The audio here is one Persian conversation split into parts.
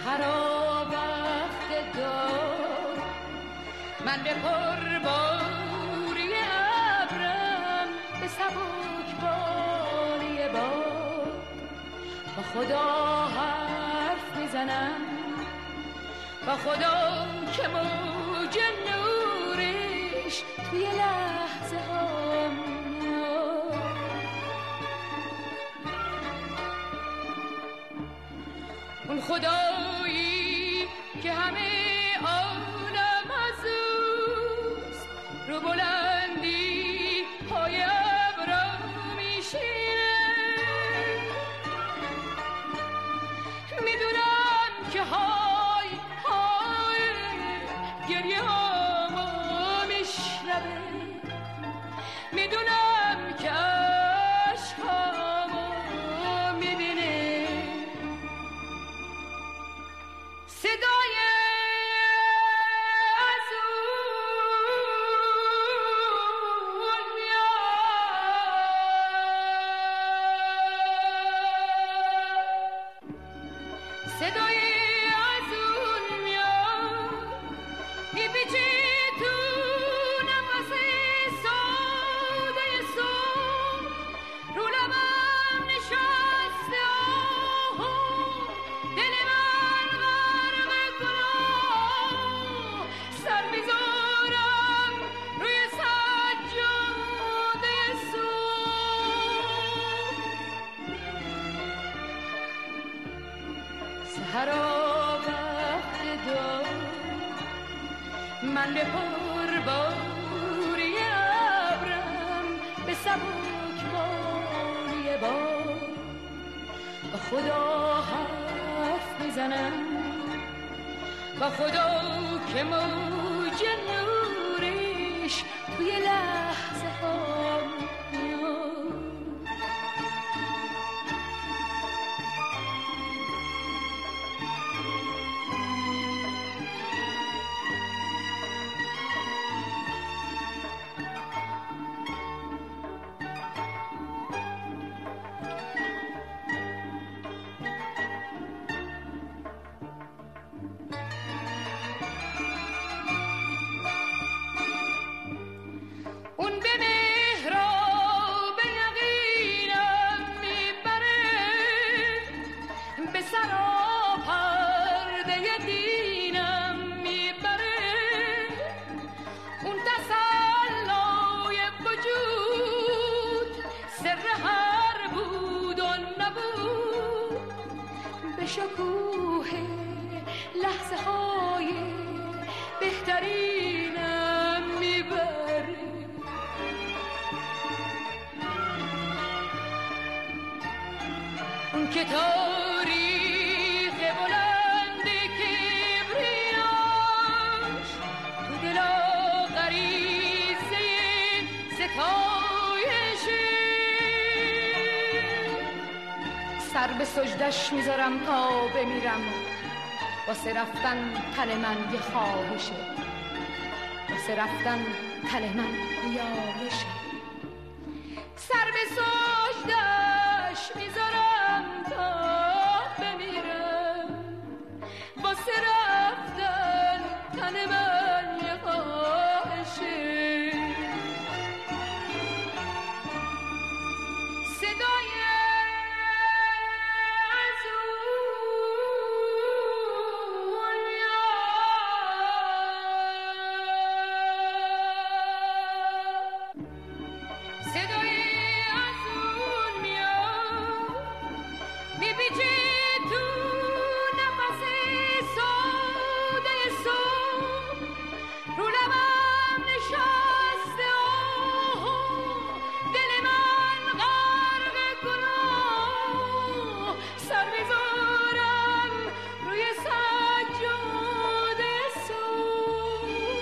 سحرا وقت دار من به پرباری ابرم به سبک باری باد با خدا حرف میزنم، با خدا که موج نورش توی لحظه ها میاد. اون خدایی که همه عالم از اوست، رو بلندی پای ابرا میشینه. میدونم که های های گریه هامو میشنوه، میدونم که عشقامو میبینه. صدای از اون میاد، صدای از اون میاد، میپیچه تو نفس ساده صبح، رو لبم نشسته آهو، دل من غرق گناه، سر میذارم روی سجاده صبح. سحرا وقت دار من به پرباری ابرم به سبک باری باد با خدا حرف میزنم، با خدا که موج نورش توی لحظه ها میاد. اون به مهراب یقینم میبره، به سراپرده دینم میبره. اون تسلای وجود سر هر بود و نبود، به شکوه لحظه های بهترینم میبره. اون که تاریخ بلند کبریاش تو دلا غریزه ستایشه، سر به سجدش میذارم تا بمیرم، واسه رفتن تن من یه خواهشه، واسه رفتن تن من نیایشه. سر به سجدش میذارم تا بمیرم، واسه رفتن تن من یه خواهشه. صدای از اون میاد، صدای از اون میاد، میپیچه تو نفس ساده صبح، رو لبم نشسته آهو، دل من غرق گناه، سر میذارم روی سجاده صبح.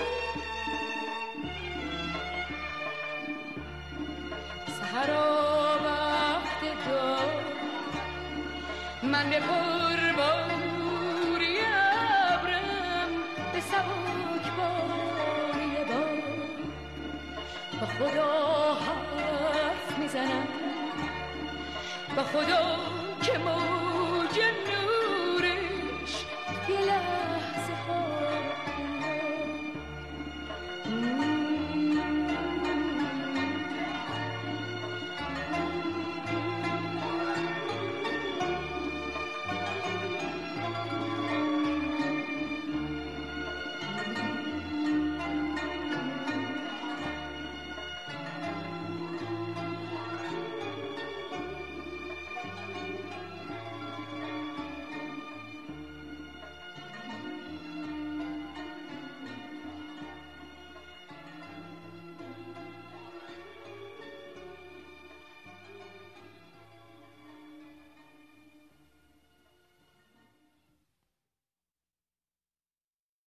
سحرا وقت دار من به پرباری ابرم به سبک باری باد با خدا حرف میزنم، با خدا که